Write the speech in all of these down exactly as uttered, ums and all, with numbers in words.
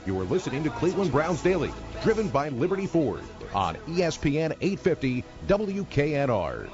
You're listening to Cleveland Browns Daily, driven by Liberty Ford on E S P N eight fifty W K N R.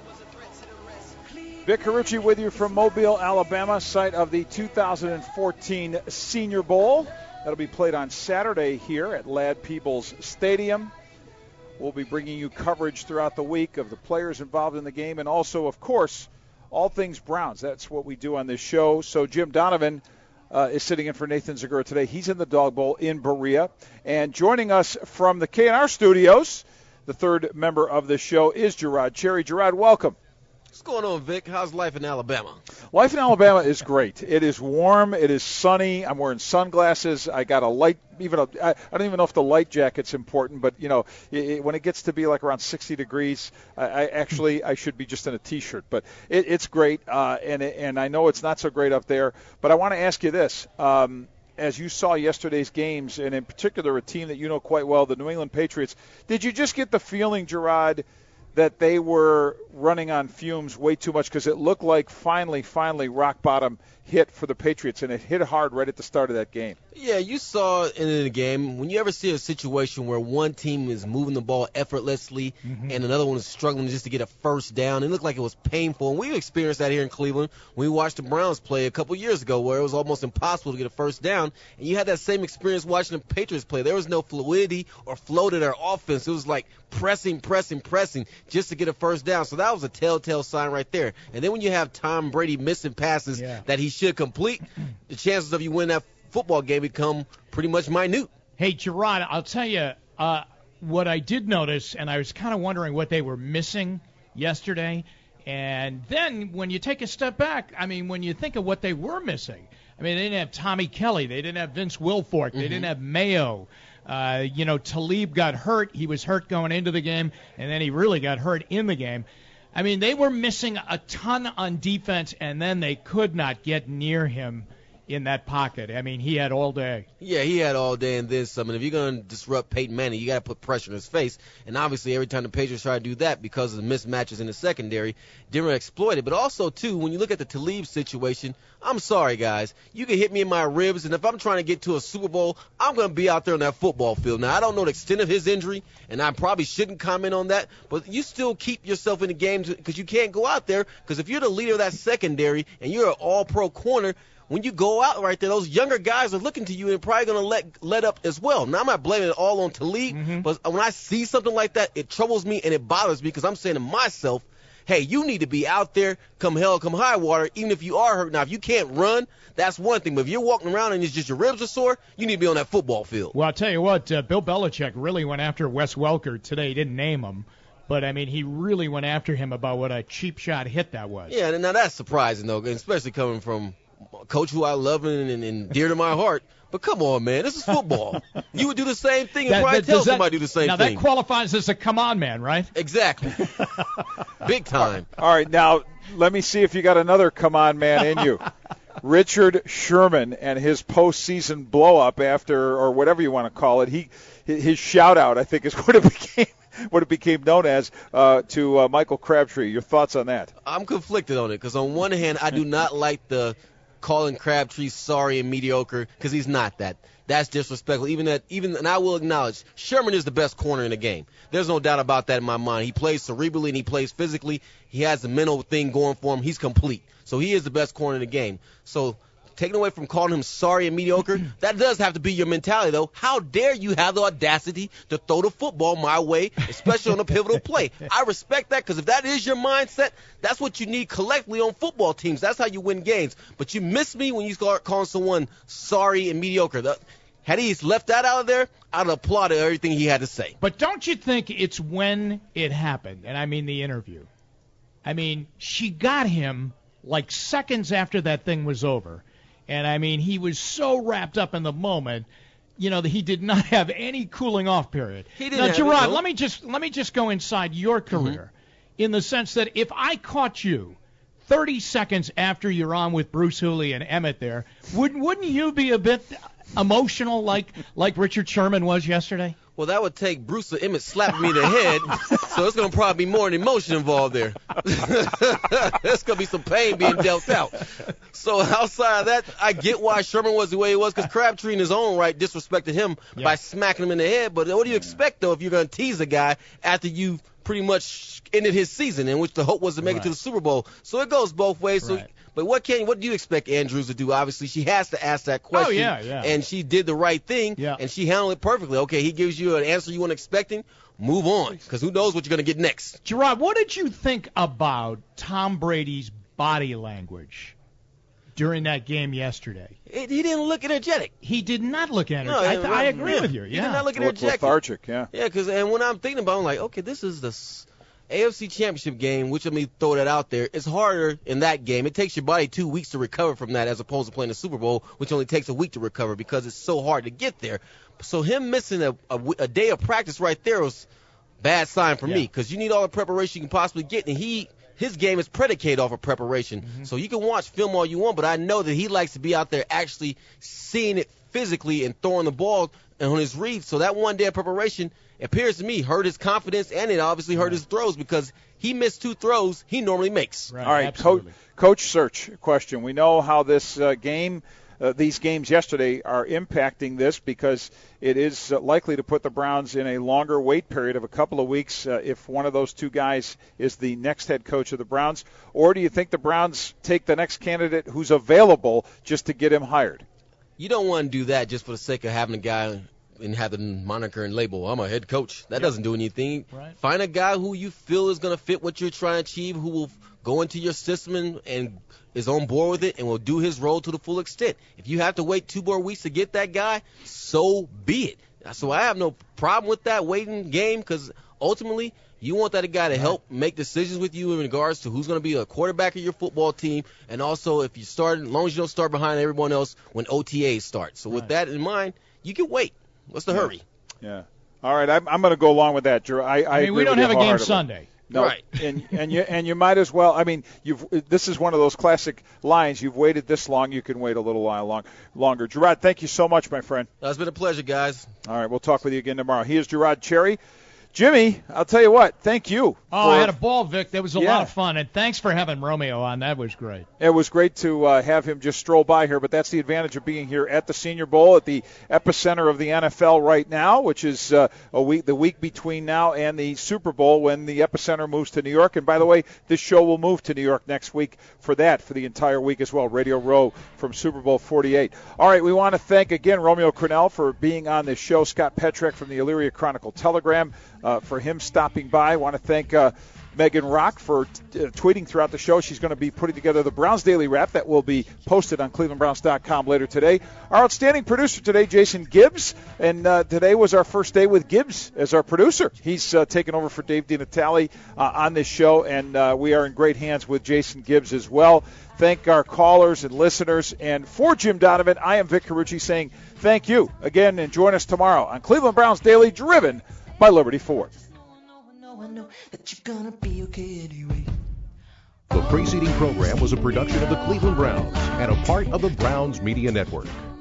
Vic Carucci with you from Mobile, Alabama, site of the two thousand fourteen Senior Bowl. That'll be played on Saturday here at Ladd Peebles Stadium. We'll be bringing you coverage throughout the week of the players involved in the game and also, of course, all things Browns. That's what we do on this show. So Jim Donovan uh, is sitting in for Nathan Zegura today. He's in the Dog Bowl in Berea. And joining us from the K N R studios, the third member of the show is Gerard Cherry. Gerard, welcome. What's going on, Vic? How's life in Alabama? Life in Alabama is great. It is warm. It is sunny. I'm wearing sunglasses. I got a light, even a, I, I don't even know if the light jacket's important, but, you know, it, it, when it gets to be like around sixty degrees, I, I actually, I should be just in a T-shirt. But it, it's great, uh, and, and I know it's not so great up there. But I want to ask you this. Um, as you saw yesterday's games, and in particular a team that you know quite well, the New England Patriots, did you just get the feeling, Gerard, that they were running on fumes way too much because it looked like finally, finally rock bottom hit for the Patriots, and it hit hard right at the start of that game? Yeah, you saw in the game, when you ever see a situation where one team is moving the ball effortlessly mm-hmm. and another one is struggling just to get a first down, it looked like it was painful. And we experienced that here in Cleveland when we watched the Browns play a couple years ago where it was almost impossible to get a first down. And you had that same experience watching the Patriots play. There was no fluidity or flow to their offense. It was like pressing, pressing, pressing just to get a first down. So that was a telltale sign right there. And then when you have Tom Brady missing passes yeah. that he should complete, the chances of you winning that football game become pretty much minute. Hey, Gerard, I'll tell you uh, what I did notice, and I was kind of wondering what they were missing yesterday. And then when you take a step back, I mean, when you think of what they were missing, I mean, they didn't have Tommy Kelly. They didn't have Vince Wilfork. They mm-hmm. didn't have Mayo. Uh, you know, Talib got hurt. He was hurt going into the game, and then he really got hurt in the game. I mean, they were missing a ton on defense, and then they could not get near him in that pocket. I mean, he had all day. Yeah, he had all day and then some. And if you're going to disrupt Peyton Manning, you got to put pressure in his face. And obviously, every time the Patriots try to do that because of the mismatches in the secondary, didn't exploit it. But also, too, when you look at the Talib situation, I'm sorry, guys. You can hit me in my ribs, and if I'm trying to get to a Super Bowl, I'm going to be out there on that football field. Now, I don't know the extent of his injury, and I probably shouldn't comment on that, but you still keep yourself in the game because you can't go out there, because if you're the leader of that secondary and you're an all-pro corner, when you go out right there, those younger guys are looking to you and probably going to let let up as well. Now, I'm not blaming it all on Talib, mm-hmm. but when I see something like that, it troubles me and it bothers me because I'm saying to myself, hey, you need to be out there come hell, come high water, even if you are hurt. Now, if you can't run, that's one thing. But if you're walking around and it's just your ribs are sore, you need to be on that football field. Well, I'll tell you what, uh, Bill Belichick really went after Wes Welker today. He didn't name him. But, I mean, he really went after him about what a cheap shot hit that was. Yeah, now that's surprising, though, especially coming from a coach who I love and, and, and dear to my heart. But come on, man, this is football. You would do the same thing and that, probably that, tell that, somebody to do the same now thing. Now, that qualifies as a come on man, right? Exactly. Big time. All right, now let me see if you got another come on man in you. Richard Sherman and his postseason blow-up after, or whatever you want to call it, he his shout-out, I think, is what it became. What it became known as uh, to uh, Michael Crabtree. Your thoughts on that? I'm conflicted on it because on one hand, I do not like the calling Crabtree sorry and mediocre because he's not that. That's disrespectful. Even that, even and I will acknowledge Sherman is the best corner in the game. There's no doubt about that in my mind. He plays cerebrally and he plays physically. He has the mental thing going for him. He's complete. So he is the best corner in the game. So taken away from calling him sorry and mediocre, that does have to be your mentality, though. How dare you have the audacity to throw the football my way, especially on a pivotal play? I respect that because if that is your mindset, that's what you need collectively on football teams. That's how you win games. But you miss me when you start calling someone sorry and mediocre. The, had he left that out of there, I'd applaud everything he had to say. But don't you think it's when it happened, and I mean the interview. I mean, she got him like seconds after that thing was over. And, I mean, he was so wrapped up in the moment, you know, that he did not have any cooling off period. He didn't now, Gerard, it, no. let me just let me just go inside your career mm-hmm. in the sense that if I caught you thirty seconds after you're on with Bruce Hooley and Emmett there, wouldn't wouldn't you be a bit emotional like like Richard Sherman was yesterday? Well, that would take Bruce or Emmett slapping me in the head, so it's going to probably be more an emotion involved there. There's going to be some pain being dealt out. So outside of that, I get why Sherman was the way he was, because Crabtree in his own right disrespected him yeah. by smacking him in the head. But what do you expect, though, if you're going to tease a guy after you've pretty much ended his season, in which the hope was to make right. it to the Super Bowl? So it goes both ways. Right. So. But what can what do you expect Andrews to do? Obviously, she has to ask that question. Oh, yeah, yeah. And she did the right thing, yeah. and she handled it perfectly. Okay, he gives you an answer you weren't expecting. Move on, because who knows what you're going to get next. Gerard, what did you think about Tom Brady's body language during that game yesterday? It, he didn't look energetic. He did not look energetic. No, I, th- I agree yeah. with you. Yeah. He did not look energetic. Lethargic, yeah. Yeah, because and when I'm thinking about it, I'm like, okay, this is the A F C Championship game, which let me throw that out there. It's harder in that game. It takes your body two weeks to recover from that as opposed to playing the Super Bowl, which only takes a week to recover because it's so hard to get there. So him missing a, a, a day of practice right there was a bad sign for yeah. me, because you need all the preparation you can possibly get, and he his game is predicated off of preparation. Mm-hmm. So you can watch film all you want, but I know that he likes to be out there actually seeing it physically and throwing the ball on his reads. So that one day of preparation appears to me hurt his confidence, and it obviously hurt right. his throws, because he missed two throws he normally makes. Right. All right, Co- Coach Search question. We know how this uh, game, uh, these games yesterday are impacting this, because it is uh, likely to put the Browns in a longer wait period of a couple of weeks uh, if one of those two guys is the next head coach of the Browns. Or do you think the Browns take the next candidate who's available just to get him hired? You don't want to do that just for the sake of having a guy and have the moniker and label, I'm a head coach. That yep. doesn't do anything. Right. Find a guy who you feel is going to fit what you're trying to achieve, who will go into your system and, and is on board with it and will do his role to the full extent. If you have to wait two more weeks to get that guy, so be it. So I have no problem with that waiting game, because ultimately you want that guy to help make decisions with you in regards to who's going to be a quarterback of your football team, and also if you start, as long as you don't start behind everyone else when O T As start. So with right. that in mind, you can wait. What's the hurry? Yeah. All right, I'm, I'm going to go along with that, Drew. I, I, I mean, we don't have a game Sunday. No, right. and and you and you might as well. I mean, you've this is one of those classic lines. You've waited this long, you can wait a little while long, longer. Gerard, thank you so much, my friend. It's been a pleasure, guys. All right, we'll talk with you again tomorrow. He is Gerard Cherry. Jimmy, I'll tell you what, thank you. Oh, I had a ball, Vic. That was a yeah. lot of fun, and thanks for having Romeo on. That was great. It was great to uh, have him just stroll by here, but that's the advantage of being here at the Senior Bowl, at the epicenter of the N F L right now, which is uh, a week, the week between now and the Super Bowl, when the epicenter moves to New York. And by the way, this show will move to New York next week for that, for the entire week as well. Radio Row from Super Bowl forty-eight. All right, we want to thank again Romeo Crennel for being on this show, Scott Petrek from the Elyria Chronicle Telegram, uh, for him stopping by. I want to thank uh, Megan Rock for t- uh, tweeting throughout the show. She's going to be putting together the Browns Daily Wrap that will be posted on cleveland browns dot com later today. Our outstanding producer today, Jason Gibbs, and uh, today was our first day with Gibbs as our producer. He's uh, taken over for Dave DiNatale uh, on this show, and uh, we are in great hands with Jason Gibbs as well. Thank our callers and listeners. And for Jim Donovan, I am Vic Carucci saying thank you again, and join us tomorrow on Cleveland Browns Daily, driven by Liberty Ford. I know that you're gonna be okay anyway. The preceding program was a production of the Cleveland Browns and a part of the Browns Media Network.